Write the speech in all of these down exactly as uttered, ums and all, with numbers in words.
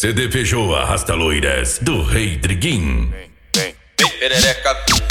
C D Peugeot arrasta loiras do Rei Triguim. Vem, vem, vem, perereca.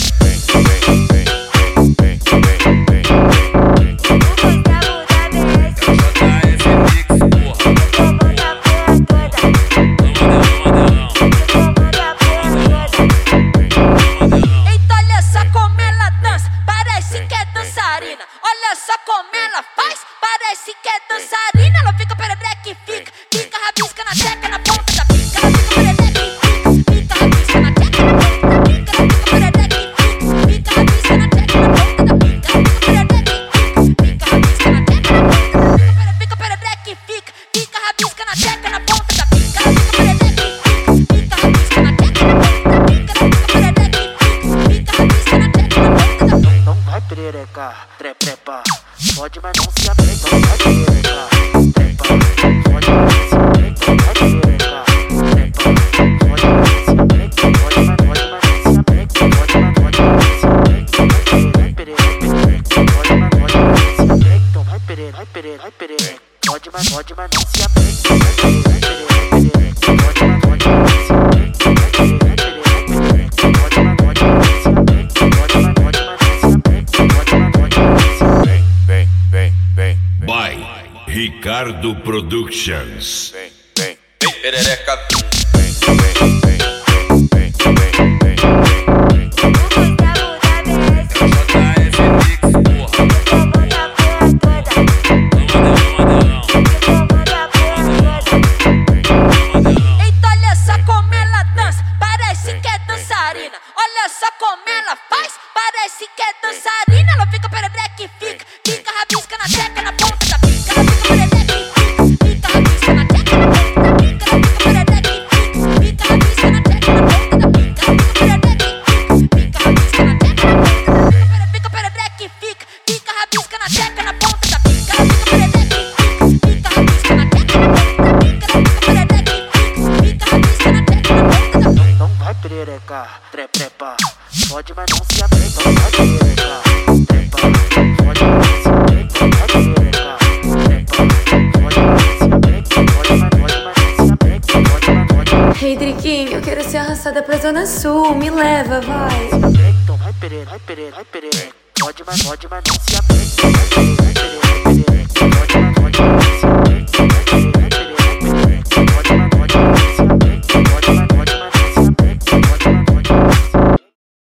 Olha só como ela faz, parece que é dançarina. Ela fica perereca e fica, fica rabisca na teca, na ponta da pica. Ela fica perereca e fica, fica rabisca na teca, na ponta da pica. Ela fica perereca e fica, fica rabisca na teca, na ponta da pica. Ela fica perereca e fica, fica rabisca na teca, na ponta da pica. Fica perereca e fica, fica rabisca na teca, na ponta da pica. Ela fica perereca e fica, fica rabisca na teca, na ponta da pica. Ela fica perereca e fica, fica rabisca na teca, na ponta da pica. Então vai perereca, trepa, pode, mas não se abre, então vai perereca, trepa, pode, mas não se abre, então vai perereca, trepa, pode, mas não se abre, então pode, mas pode, mas não se abre, então pode, mas pode, mas não se abre, então vai perereca, pode, mas pode, mas não se abre, então vai perereca, vai perereca, vai perereca, pode, mas pode, mas não se abre, então vai perereca, perereca, pode, mas pode, mas não se abre, então vai perereca, perereca, pode, mas pode, mas não se abre, então pode, mas pode, mas não se abre, então pode, mas pode, mas não se abre. Vem, vem, vem, By Ricardo Productions. vem, vem, vem, perereca. Vem, vem, vem, vem, vem, vem, vem, vem. Eita, olha só como ela dança, parece que é dançarina. Olha só como ela faz, parece que é dançarina. Ela fica perereca e fica, fica rabisca na teca, na ponta da pica. Ela fica perereca e fica, fica rabisca na teca, na ponta da pica. Ela fica perereca e fica, fica rabisca na teca, na ponta da pica. Ela fica perereca e fica, fica rabisca na teca, na ponta da pica. Fica perereca e fica, fica rabisca na teca, na ponta da pica. Ela fica perereca e fica, fica rabisca na teca, na ponta da pica. Ela fica perereca e fica, fica rabisca na teca, na ponta da pica. Então vai perereca, trepa, pode, mas não se abre, então vai perereca, trepa, pode, mas não se abre, então vai perereca, trepa, pode, mas não se abre, então pode, mas pode, mas não se abre, então pode, mas pode. Rei Triguim, eu quero ser arrastada pra Zona Sul, me leva, vai. Então vai perereca, vai perereca, vai perereca, pode, mas pode, mas não se abre, então vai perereca, perereca, perereca, pode, mas pode, mas não se abre, então vai perereca.